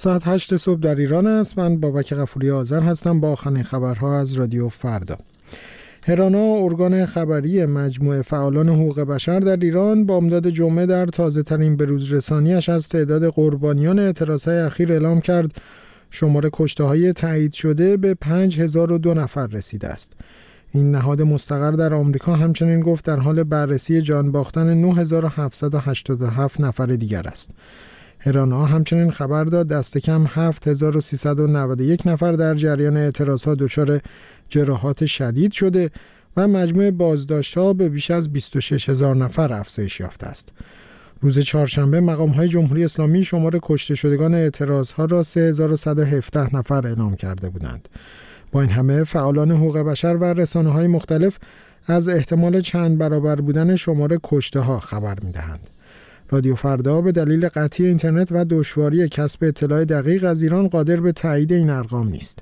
ساعت 8 صبح در ایران است. من بابک غفوری آذر هستم با آخرین خبرها از رادیو فردا. هرانا، ارگان خبری مجموعه فعالان حقوق بشر در ایران، بامداد جمعه در تازه‌ترین بروزرسانیش از تعداد قربانیان اعتراضهای اخیر اعلام کرد شمار کشته‌های تایید شده به 5002 نفر رسیده است. این نهاد مستقر در آمریکا همچنین گفت در حال بررسی جان باختن 9787 نفر دیگر است. هرانا همچنین خبر داد دست کم 7391 نفر در جریان اعتراضها دچار جراحات شدید شده و مجموع بازداشت‌ها به بیش از 26000 نفر افزایش یافته است. روز چهارشنبه مقام‌های جمهوری اسلامی شمار کشته شدگان اعتراضها را 3117 نفر اعلام کرده بودند. با این همه فعالان حقوق بشر و رسانه‌های مختلف از احتمال چند برابر بودن شمار کشته‌ها خبر می‌دهند. رادیو فردا به دلیل قطعی اینترنت و دشواری کسب اطلاع دقیق از ایران قادر به تایید این ارقام نیست.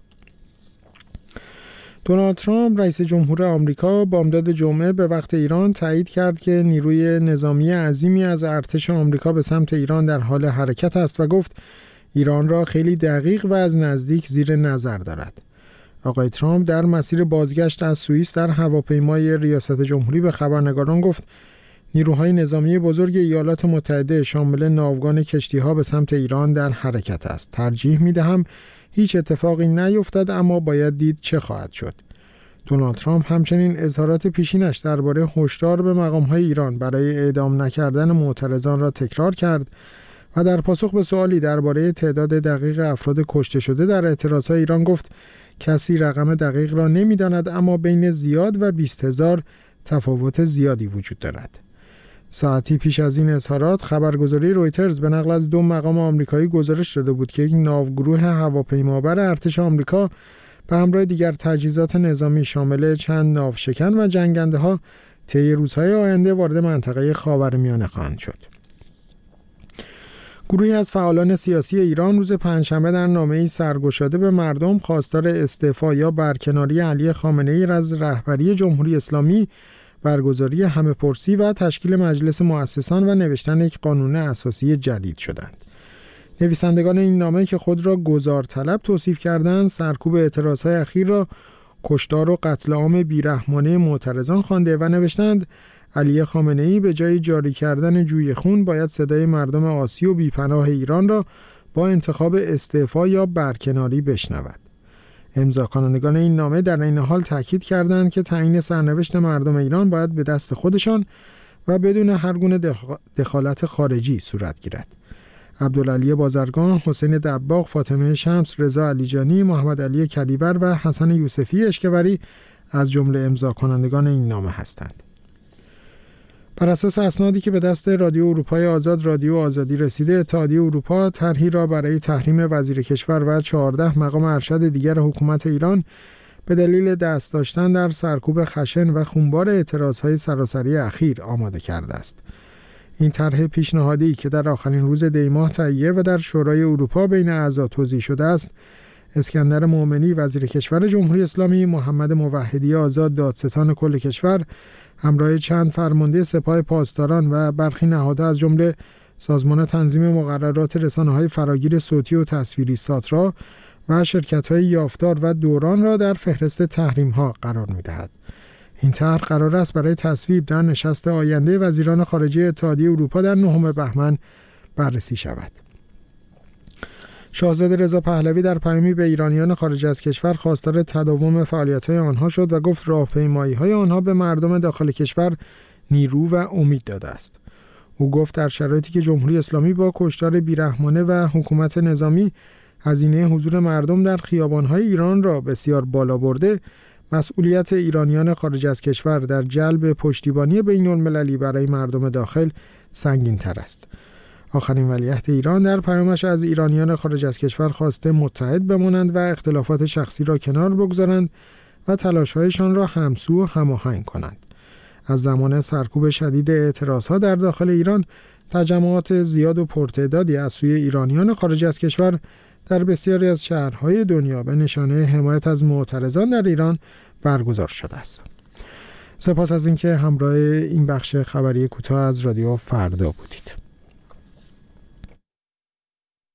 دونالد ترامپ رئیس جمهور آمریکا بامداد جمعه به وقت ایران تایید کرد که نیروی نظامی عظیمی از ارتش آمریکا به سمت ایران در حال حرکت است و گفت ایران را خیلی دقیق و از نزدیک زیر نظر دارد. آقای ترامپ در مسیر بازگشت از سوئیس در هواپیمای ریاست جمهوری به خبرنگاران گفت نیروهای نظامی بزرگ ایالات متحده شامل ناوگان کشتی‌ها به سمت ایران در حرکت است. ترجیح می‌دهم هیچ اتفاقی نیفتد، اما باید دید چه خواهد شد. دونالد ترامپ همچنین اظهارات پیشینش درباره هشدار به مقام‌های ایران برای اعدام نکردن معترضان را تکرار کرد و در پاسخ به سوالی درباره تعداد دقیق افراد کشته شده در اعتراضهای ایران گفت کسی رقم دقیق را نمی‌داند، اما بین زیاد و 20000 تفاوت زیادی وجود دارد. ساعتی پیش از این اظهارات خبرگزاری رویترز به نقل از 2 مقام آمریکایی گزارش داده بود که یک ناوگروه هواپیمابر ارتش آمریکا به همراه دیگر تجهیزات نظامی شامل چند ناوشکن و جنگنده‌ها طی روزهای آینده وارد منطقه خاورمیانه خواهند شد. گروهی از فعالان سیاسی ایران روز پنجشنبه در نامه‌ای سرگشاده به مردم خواستار استعفا یا برکناری علی خامنه‌ای از رهبری جمهوری اسلامی، برگزاری همه‌پرسی و تشکیل مجلس مؤسسان و نوشتن یک قانون اساسی جدید شدند. نویسندگان این نامه که خود را گزارطلب توصیف کردند، سرکوب اعتراضهای اخیر را کشتار و قتل عام بیرحمانه معترضان خوانده و نوشتند علی خامنه‌ای به جای جاری کردن جوی خون باید صدای مردم عاصی و بی‌پناه ایران را با انتخاب استعفا یا برکناری بشنود. امضا کنندگان این نامه در این حال تاکید کردند که تعیین سرنوشت مردم ایران باید به دست خودشان و بدون هر گونه دخالت خارجی صورت گیرد. عبدالعلی بازرگان، حسین دباغ، فاطمه شمس، رضا علیجانی، محمد علی کدیور و حسن یوسفی اشکوری از جمله امضا کنندگان این نامه هستند. بر اساس اسنادی که به دست رادیو اروپای آزاد رادیو آزادی رسیده، اتحادیه اروپا طرحی را برای تحریم وزیر کشور و 14 مقام ارشد دیگر حکومت ایران به دلیل دست داشتن در سرکوب خشن و خونبار اعتراضهای سراسری اخیر آماده کرده است. این طرح پیشنهادی که در آخرین روز دی ماه تهیه و در شورای اروپا بین اعضا توزیع شده است، اسکندر مومنی وزیر کشور جمهوری اسلامی، محمد موحدی آزاد دادستان کل کشور همراه چند فرمانده سپاه پاسداران و برخی نهادها از جمله سازمان تنظیم مقررات رسانه‌های فراگیر صوتی و تصویری ساترا و شرکت‌های یافتار و دوران را در فهرست تحریم‌ها قرار می‌دهد. این طرح قرار است برای تصویب در نشست آینده وزیران خارجه اتحادیه اروپا در 9 بهمن بررسی شود. شاهزاده رضا پهلوی در پیامی به ایرانیان خارج از کشور خواستار تداوم فعالیت‌های آنها شد و گفت راهپیمایی‌های آنها به مردم داخل کشور نیرو و امید داده است. او گفت در شرایطی که جمهوری اسلامی با کشتار بیرحمانه و حکومت نظامی هزینه حضور مردم در خیابان‌های ایران را بسیار بالا برده، مسئولیت ایرانیان خارج از کشور در جلب پشتیبانی بین‌المللی برای مردم داخل سنگین‌تر است. آخرین ولیعهد ایران در پیامش از ایرانیان خارج از کشور خواسته متحد بمانند و اختلافات شخصی را کنار بگذارند و تلاش‌هایشان را همسو و هماهنگ کنند. از زمان سرکوب شدید اعتراضها در داخل ایران، تجمعات زیاد و پرتعدادی از سوی ایرانیان خارج از کشور در بسیاری از شهرهای دنیا به نشانه حمایت از معترضان در ایران برگزار شده است. سپاس از اینکه همراه این بخش خبری کوتاه از رادیو فردا بودید.